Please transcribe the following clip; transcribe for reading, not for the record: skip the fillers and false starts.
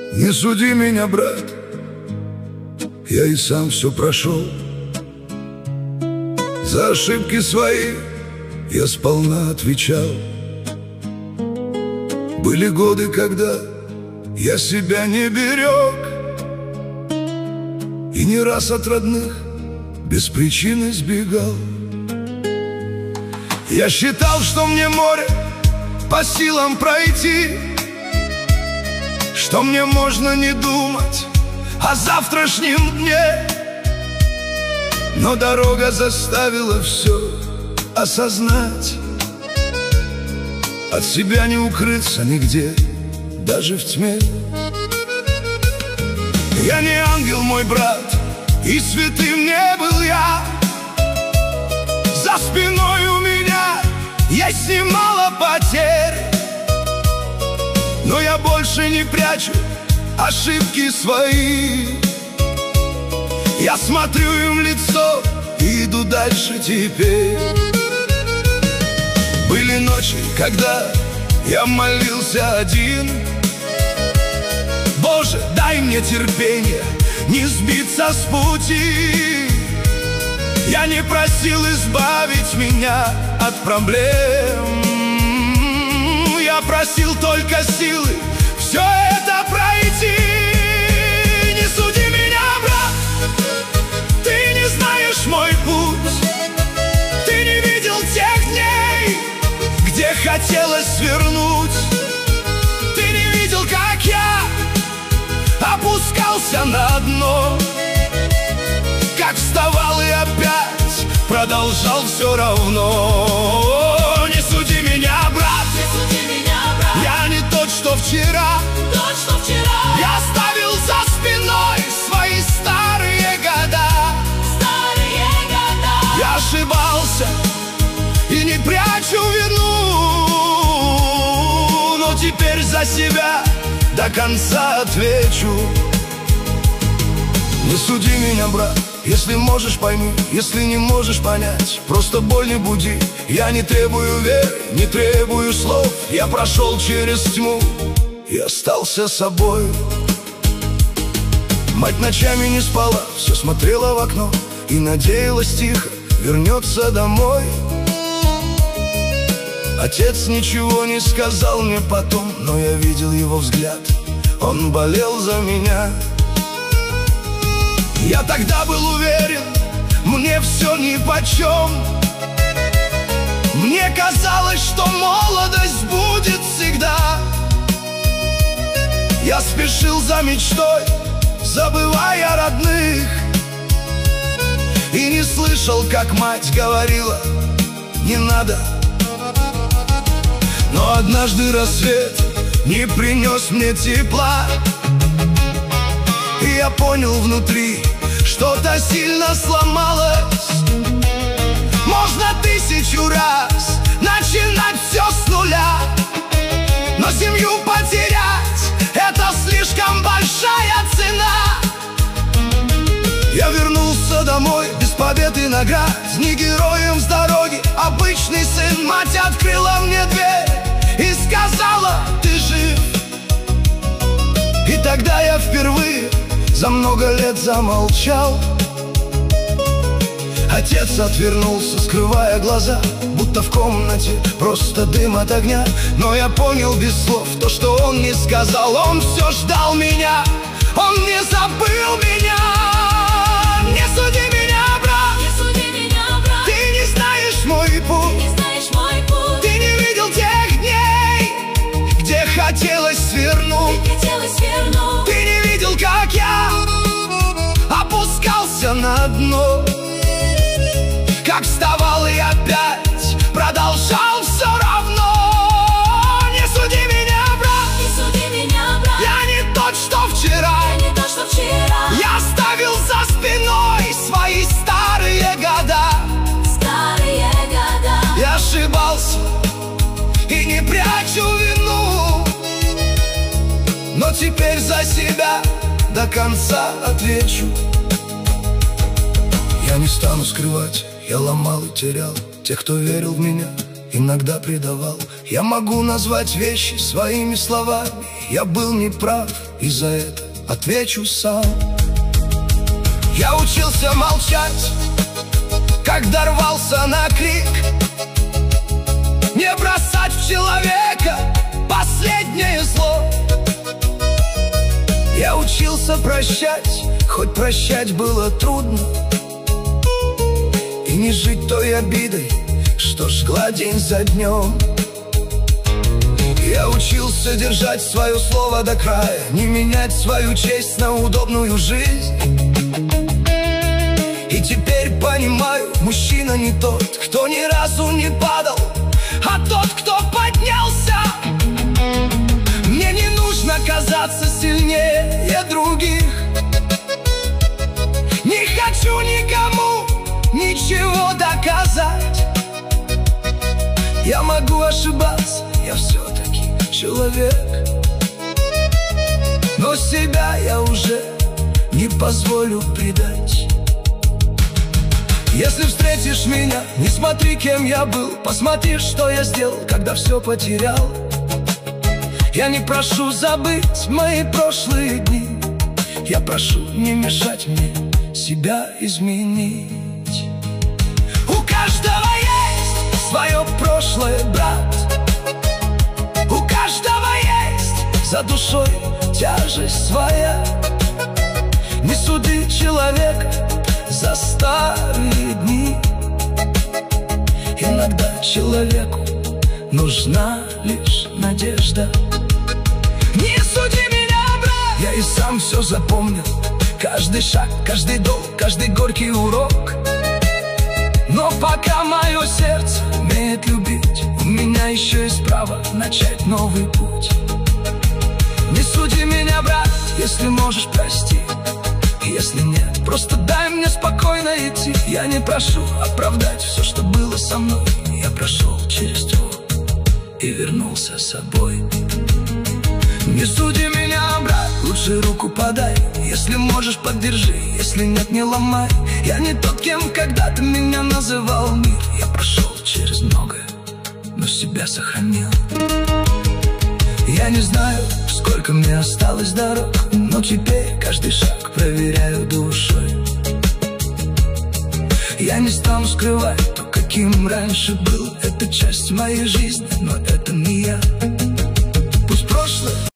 Не суди меня, брат, я и сам все прошел. За ошибки свои я сполна отвечал. Были годы, когда я себя не берег, и не раз от родных без причины сбегал. Я считал, что мне море по силам пройти, что мне можно не думать о завтрашнем дне. Но дорога заставила все осознать. От себя не укрыться нигде, даже в тьме. Я не ангел, мой брат, и святым не был я. За спиной у меня есть немало потерь, но я больше не прячу ошибки свои. Я смотрю им в лицо и иду дальше теперь. Были ночи, когда я молился один: Боже, дай мне терпение не сбиться с пути. Я не просил избавить меня от проблем, я просил только силы все это пройти. Не суди меня, брат, ты не знаешь мой путь. Ты не видел тех дней, где хотелось свернуть. Ты не видел, как я опускался на дно, как вставал и опять продолжал все равно. Не суди меня, брат, не суди меня, брат. Я не тот, что вчера, Я оставил за спиной свои старые года. Я ошибался и не прячу вину, но теперь за себя до конца отвечу. Не суди меня, брат, если можешь, пойми, если не можешь понять, просто боль не буди. Я не требую веры, не требую слов. Я прошел через тьму и остался собой. Мать ночами не спала, все смотрела в окно и надеялась тихо вернется домой. Отец ничего не сказал мне потом, но я видел его взгляд, он болел за меня. Я тогда был уверен, мне все нипочем. Мне казалось, что молодость будет всегда. Я спешил за мечтой, забывая родных, и не слышал, как мать говорила: не надо. Но однажды рассвет не принес мне тепла, и я понял внутри, что-то сильно сломалось. Можно 1000 раз начинать все с нуля, но семью потерять — это слишком большая цена. Я вернулся домой без побед и наград, не героем с дороги, обычный сын. Мать открыла мне дверь и сказала: ты жив. И тогда я впервые за много лет замолчал. Отец отвернулся, скрывая глаза, будто в комнате просто дым от огня. Но я понял без слов то, что он не сказал. Он все ждал меня, он не забыл меня. Не суди меня, брат, ты не знаешь мой путь. Ты не видел тех дней, где хотелось свернуть. Ты не видел, как я опускался на дно, как вставал и опять продолжал все равно. Не суди меня, брат, я не тот, что вчера. Я оставил за спиной свои старые года. Я ошибался и не прячу вину, но теперь за себя до конца отвечу. Я не стану скрывать, я ломал и терял тех, кто верил в меня, иногда предавал. Я могу назвать вещи своими словами. Я был неправ, и за это отвечу сам. Я учился молчать, когда рвался на крик, не бросать в человека последнее зло. Я учился прощать, хоть прощать было трудно, и не жить той обидой, что жгла день за днем. Я учился держать свое слово до края, не менять свою честь на удобную жизнь. И теперь понимаю, мужчина не тот, кто ни разу не падал, а тот, кто поднялся. Мне не нужно казаться сильнее других. Не хочу никому ничего доказать. Я могу ошибаться, я все-таки человек, но себя я уже не позволю предать. Если встретишь меня, не смотри, кем я был, посмотри, что я сделал, когда все потерял. Я не прошу забыть мои прошлые дни, я прошу не мешать мне себя изменить. У каждого есть свое прошлое, брат. У каждого есть за душой тяжесть своя. Не суди человека за старые дни. Иногда человеку нужна лишь надежда. Не суди меня, брат, я и сам все запомнил. Каждый шаг, каждый долг, каждый горький урок. Но пока мое сердце умеет любить, у меня еще есть право начать новый путь. Не суди меня, брат, если можешь, прости. Если нет, просто дай мне спокойно идти. Я не прошу оправдать все, что было со мной. Я прошел через тьму и вернулся с собой. Не суди меня, брат, лучше руку подай. Если можешь, поддержи, если нет, не ломай. Я не тот, кем когда-то меня называл мир. Я прошел через многое, но себя сохранил. Я не знаю, сколько мне осталось дорог, но теперь каждый шаг проверяю душой. Я не стану скрывать то, каким раньше был. Это часть моей жизни, но это не я.